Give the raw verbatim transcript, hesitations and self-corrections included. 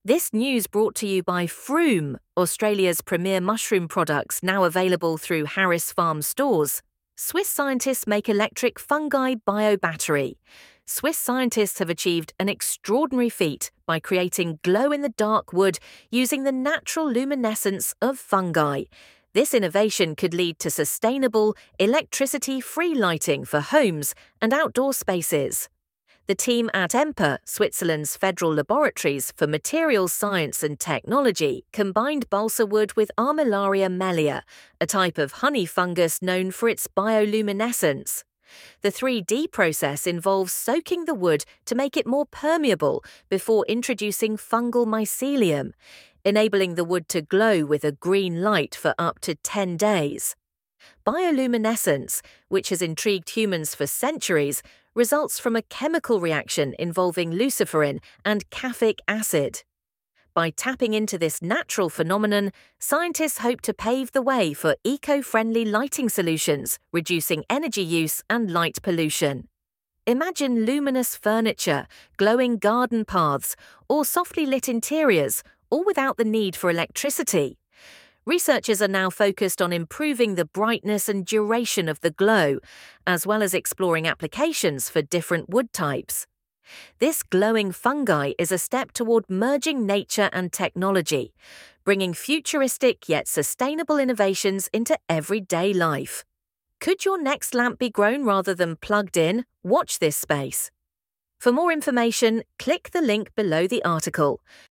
This news brought to you by Froome, Australia's premier mushroom products now available through Harris Farm stores. Swiss scientists make electric fungi biobattery. Swiss scientists have achieved an extraordinary feat by creating glow-in-the-dark wood using the natural luminescence of fungi. This innovation could lead to sustainable, electricity-free lighting for homes and outdoor spaces. The team at EMPA, Switzerland's Federal Laboratories for Materials Science and Technology, combined balsa wood with Armillaria mellea, a type of honey fungus known for its bioluminescence. The three D process involves soaking the wood to make it more permeable before introducing fungal mycelium, enabling the wood to glow with a green light for up to ten days. Bioluminescence, which has intrigued humans for centuries, results from a chemical reaction involving luciferin and caffeic acid. By tapping into this natural phenomenon, scientists hope to pave the way for eco-friendly lighting solutions, reducing energy use and light pollution. Imagine luminous furniture, glowing garden paths, or softly lit interiors, all without the need for electricity. Researchers are now focused on improving the brightness and duration of the glow, as well as exploring applications for different wood types. This glowing fungi is a step toward merging nature and technology, bringing futuristic yet sustainable innovations into everyday life. Could your next lamp be grown rather than plugged in? Watch this space. For more information, click the link below the article.